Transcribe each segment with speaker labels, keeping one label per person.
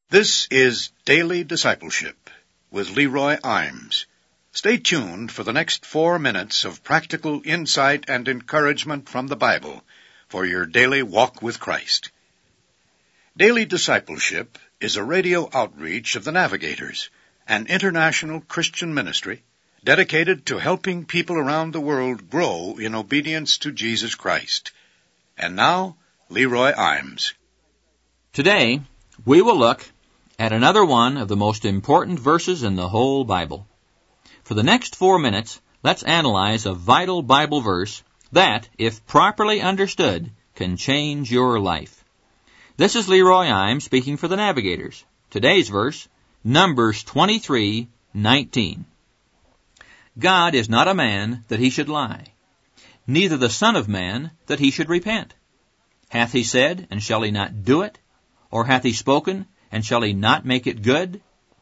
Speaker 1: This is Daily Discipleship with Leroy Imes. Stay tuned for the next 4 minutes of practical insight and encouragement from the Bible for your daily walk with Christ. Daily Discipleship is a radio outreach of the Navigators, an international Christian ministry dedicated to helping people around the world grow in obedience to Jesus Christ. And now, Leroy Imes.
Speaker 2: Today, we will look at another one of the most important verses in the whole Bible. For the next 4 minutes, let's analyze a vital Bible verse that, if properly understood, can change your life. This is Leroy Imes speaking for the Navigators. Today's verse, Numbers 23:19. God is not a man that he should lie, neither the Son of Man that he should repent. Hath he said, and shall he not do it? Or hath he spoken, and shall he not make it good?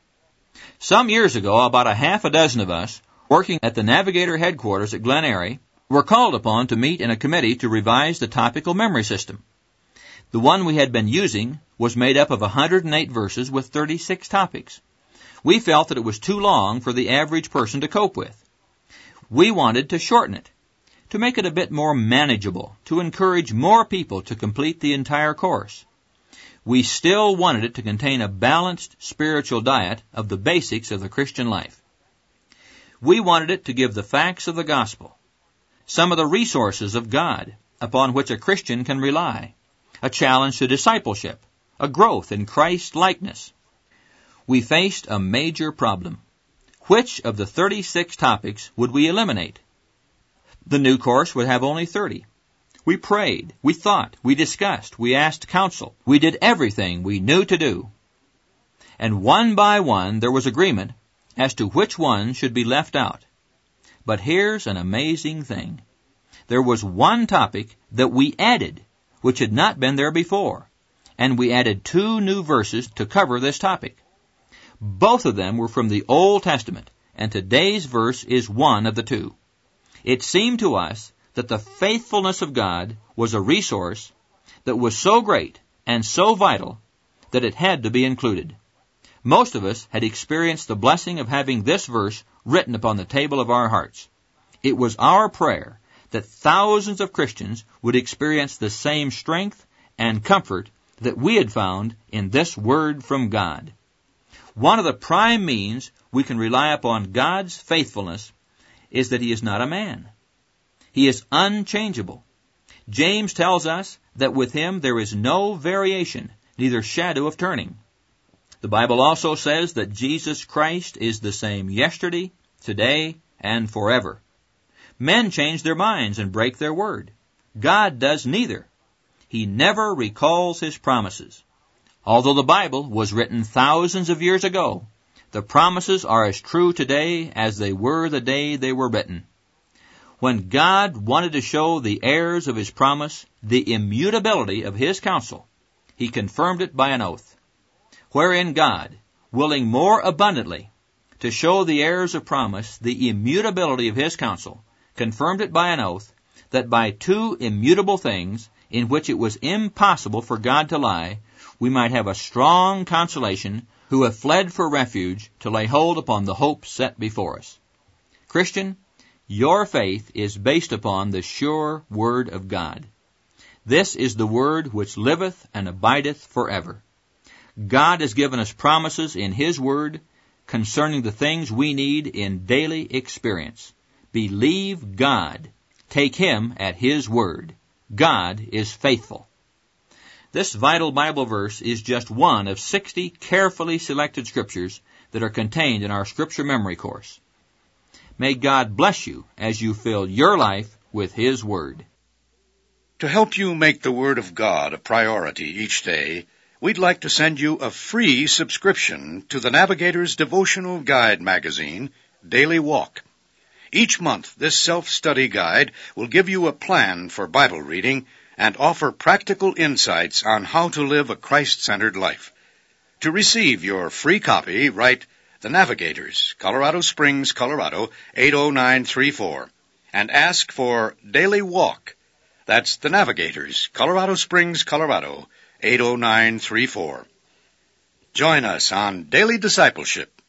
Speaker 2: Some years ago, about a half a dozen of us, working at the Navigator headquarters at Glen Eyrie, were called upon to meet in a committee to revise the topical memory system. The one we had been using was made up of 108 verses with 36 topics. We felt that it was too long for the average person to cope with. We wanted to shorten it, to make it a bit more manageable, to encourage more people to complete the entire course. We still wanted it to contain a balanced spiritual diet of the basics of the Christian life. We wanted it to give the facts of the gospel, some of the resources of God upon which a Christian can rely, a challenge to discipleship, a growth in Christ-likeness. We faced a major problem. Which of the 36 topics would we eliminate? The new course would have only 30. We prayed, we thought, we discussed, we asked counsel. We did everything we knew to do. And one by one there was agreement as to which one should be left out. But here's an amazing thing. There was one topic that we added, which had not been there before, and we added 2 new verses to cover this topic. Both of them were from the Old Testament, and today's verse is one of the 2. It seemed to us that the faithfulness of God was a resource that was so great and so vital that it had to be included. Most of us had experienced the blessing of having this verse written upon the table of our hearts. It was our prayer that thousands of Christians would experience the same strength and comfort that we had found in this word from God. One of the prime means we can rely upon God's faithfulness is that he is not a man. He is unchangeable. James tells us that with him there is no variation, neither shadow of turning. The Bible also says that Jesus Christ is the same yesterday, today, and forever. Men change their minds and break their word. God does neither. He never recalls his promises. Although the Bible was written thousands of years ago, the promises are as true today as they were the day they were written. When God wanted to show the heirs of his promise the immutability of his counsel, he confirmed it by an oath, wherein God, willing more abundantly to show the heirs of promise the immutability of his counsel, confirmed it by an oath that by 2 immutable things in which it was impossible for God to lie, we might have a strong consolation who have fled for refuge to lay hold upon the hope set before us. Christian, your faith is based upon the sure word of God. This is the word which liveth and abideth forever. God has given us promises in his word concerning the things we need in daily experience. Believe God. Take him at his word. God is faithful. This vital Bible verse is just one of 60 carefully selected scriptures that are contained in our Scripture Memory course. May God bless you as you fill your life with his word.
Speaker 1: To help you make the Word of God a priority each day, we'd like to send you a free subscription to the Navigator's devotional guide magazine, Daily Walk. Each month, this self-study guide will give you a plan for Bible reading and offer practical insights on how to live a Christ-centered life. To receive your free copy, write The Navigators, Colorado Springs, Colorado, 80934, and ask for Daily Walk. That's The Navigators, Colorado Springs, Colorado, 80934. Join us on Daily Discipleship.